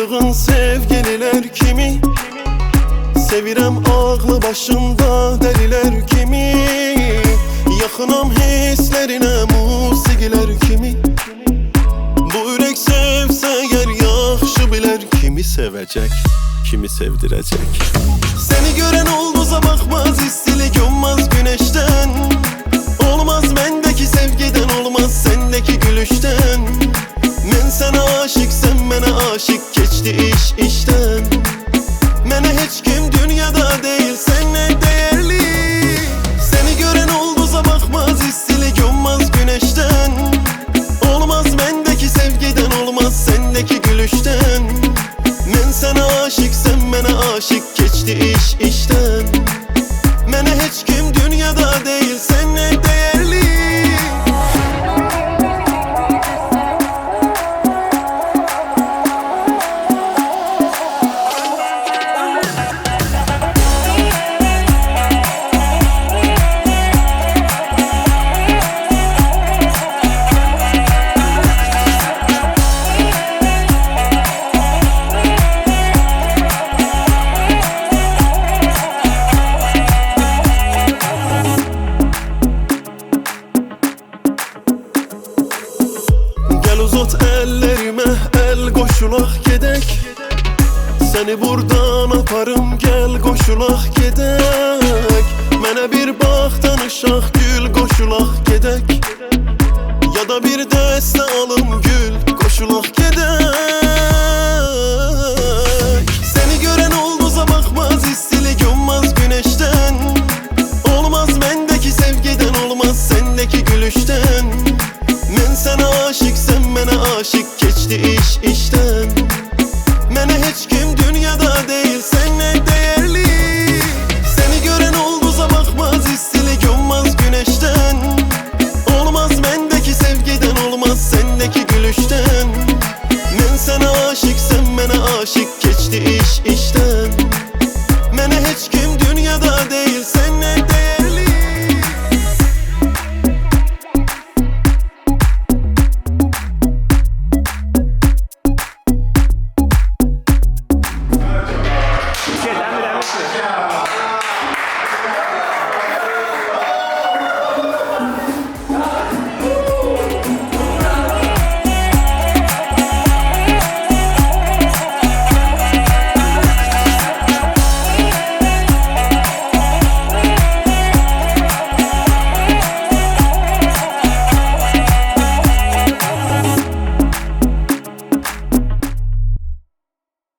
Tanıdığın sevgililer kimi? Sevirəm ağlı başında deliler kimi? Yaxınam hislerine musigiler kimi? Bu ürək sevsə əgər yaxşı bilər kimi sevəcək, kimi sevdirəcək. Seni gören olduza bakmaz, istilik olmaz güneşten. Olmaz bendeki sevgiden, olmaz sendeki gülüşten. Men sana aşık, sen mene aşık, geçti iş işten. Mene hiç kim dünyada değil, sen ne değerli. Seni gören olduza bakmaz, istilik olmaz güneşten. Olmaz bendeki sevgiden, olmaz sendeki gülüşten. Men sana aşık, sen mene aşık, geçti iş işten. Mene hiç kim dünyada değil, sen ne değerli. Uzat ellerime, el koşulaq gedək. Seni buradan aparım, gel koşulaq gedək. Mənə bir bax danışaq, gül koşulaq gedək. Ya da bir dəstə alım gül, koşulaq gedək. Seni gören olduza bakmaz, istilik olmaz güneşten. Olmaz bendeki sevgiden, olmaz sendeki gülüşten. Men sana aşık, sen mene aşık, geçti iş işten. Mene hiç kim dünyada değil, sen ne değerli. Seni gören olduza bakmaz, istilik olmaz güneşten. Olmaz bendeki sevgiden, olmaz sendeki gülüşten. Men sana aşık, sen mene aşık, geçti iş işten. Mene hiç kim dünyada değil, sen ne değerli. Devam et.